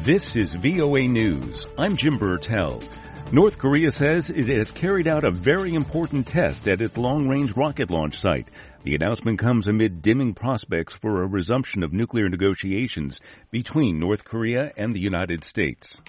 This is VOA News. I'm Jim Burtell. North Korea says it has carried out a very important test at its long-range rocket launch site. The announcement comes amid dimming prospects for a resumption of nuclear negotiations between North Korea and the United States.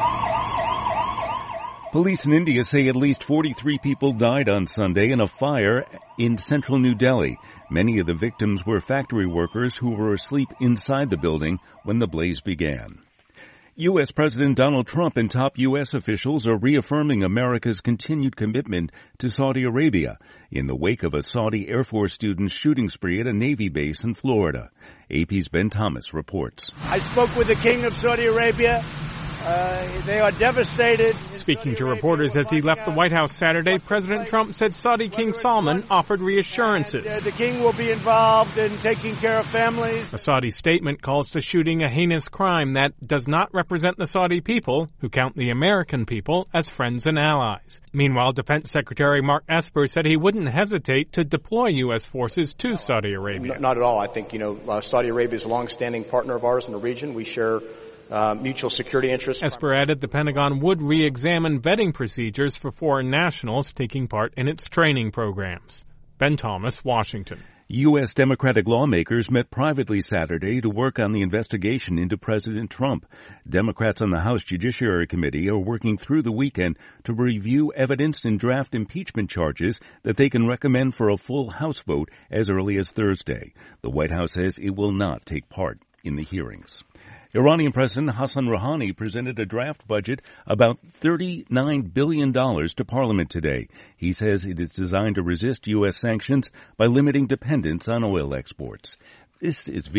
Police in India say at least 43 people died on Sunday in a fire in central New Delhi. Many of the victims were factory workers who were asleep inside the building when the blaze began. U.S. President Donald Trump and top U.S. officials are reaffirming America's continued commitment to Saudi Arabia in the wake of a Saudi Air Force student's shooting spree at a Navy base in Florida. AP's Ben Thomas reports. I spoke with the King of Saudi Arabia. They are devastated. Speaking to reporters as he left the White House Saturday, President Trump said Saudi King Salman offered reassurances. The king will be involved in taking care of families. A Saudi statement calls the shooting a heinous crime that does not represent the Saudi people, who count the American people as friends and allies. Meanwhile, Defense Secretary Mark Esper said he wouldn't hesitate to deploy U.S. forces to Saudi Arabia. Not at all. I think, Saudi Arabia is a long-standing partner of ours in the region. We share mutual security interests. Esper added the Pentagon would re-examine vetting procedures for foreign nationals taking part in its training programs. Ben Thomas, Washington. U.S. Democratic lawmakers met privately Saturday to work on the investigation into President Trump. Democrats on the House Judiciary Committee are working through the weekend to review evidence and draft impeachment charges that they can recommend for a full House vote as early as Thursday. The White House says it will not take part in the hearings. Iranian President Hassan Rouhani presented a draft budget about $39 billion to Parliament today. He says it is designed to resist U.S. sanctions by limiting dependence on oil exports. This is